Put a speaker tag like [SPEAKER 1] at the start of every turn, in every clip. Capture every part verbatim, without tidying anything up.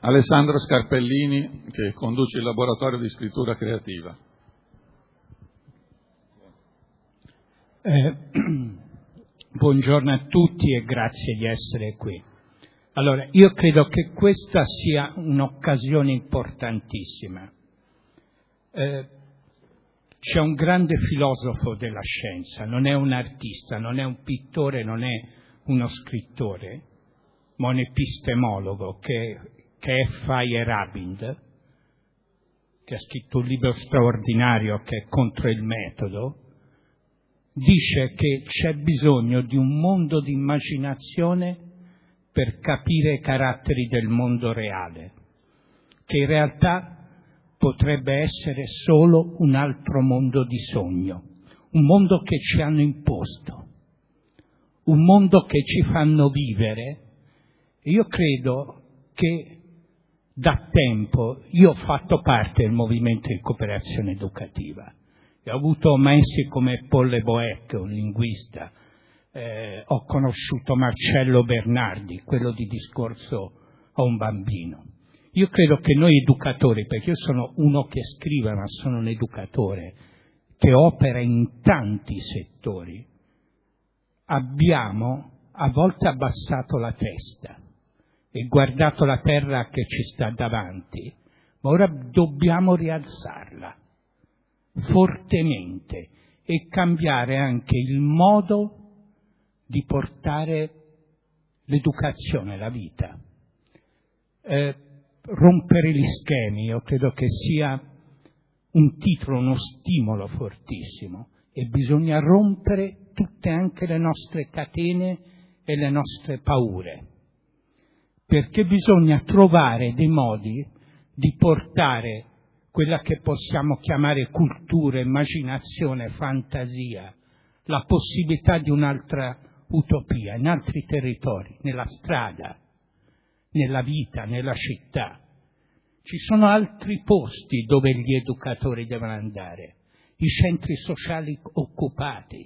[SPEAKER 1] Alessandro Scarpellini, che conduce il laboratorio di scrittura creativa.
[SPEAKER 2] Eh, buongiorno a tutti e grazie di essere qui. Allora, io credo che questa sia un'occasione importantissima. Eh, c'è un grande filosofo della scienza, non è un artista, non è un pittore, non è uno scrittore, ma un epistemologo che, che è Feyerabend, che ha scritto un libro straordinario che è Contro il metodo. Dice che c'è bisogno di un mondo di immaginazione per capire i caratteri del mondo reale, che in realtà potrebbe essere solo un altro mondo di sogno, un mondo che ci hanno imposto, un mondo che ci fanno vivere. Io credo che da tempo, io ho fatto parte del movimento di cooperazione educativa, ho avuto maestri come Paul Le Boeck, un linguista, eh, ho conosciuto Marcello Bernardi, quello di Discorso a un bambino. Io credo che noi educatori, perché io sono uno che scrive, ma sono un educatore che opera in tanti settori, abbiamo a volte abbassato la testa e guardato la terra che ci sta davanti, ma ora dobbiamo rialzarla fortemente e cambiare anche il modo di portare l'educazione, la vita. Eh, rompere gli schemi, io credo che sia un titolo, uno stimolo fortissimo, e bisogna rompere tutte anche le nostre catene e le nostre paure, perché bisogna trovare dei modi di portare quella che possiamo chiamare cultura, immaginazione, fantasia, la possibilità di un'altra utopia in altri territori, nella strada, nella vita, nella città. Ci sono altri posti dove gli educatori devono andare, i centri sociali occupati,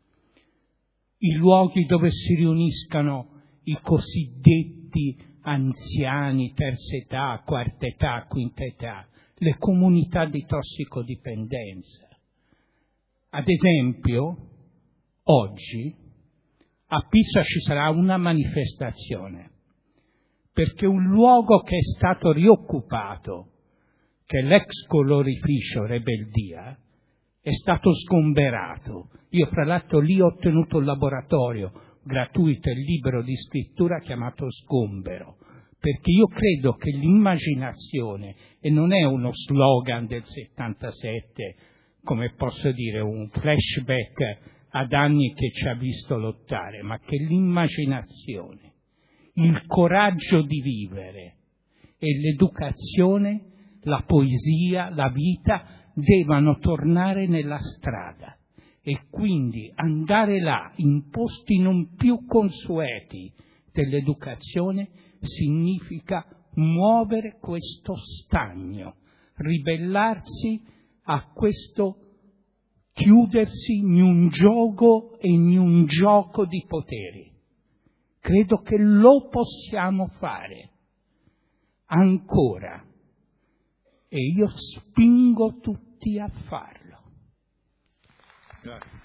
[SPEAKER 2] i luoghi dove si riuniscano i cosiddetti anziani, terza età, quarta età, quinta età, le comunità di tossicodipendenza. Ad esempio, oggi a Pisa ci sarà una manifestazione, perché un luogo che è stato rioccupato, che è l'ex colorificio Rebeldia, è stato sgomberato. Io fra l'altro lì ho ottenuto un laboratorio gratuito e libero di scrittura chiamato Sgombero, perché io credo che l'immaginazione, e non è uno slogan del settantasette, come posso dire, un flashback ad anni che ci ha visto lottare, ma che l'immaginazione, il coraggio di vivere e l'educazione, la poesia, la vita devono tornare nella strada, e quindi andare là in posti non più consueti dell'educazione significa muovere questo stagno, ribellarsi a questo chiudersi in un gioco e in un gioco di poteri. Credo che lo possiamo fare ancora e io spingo tutti a farlo.
[SPEAKER 1] Grazie.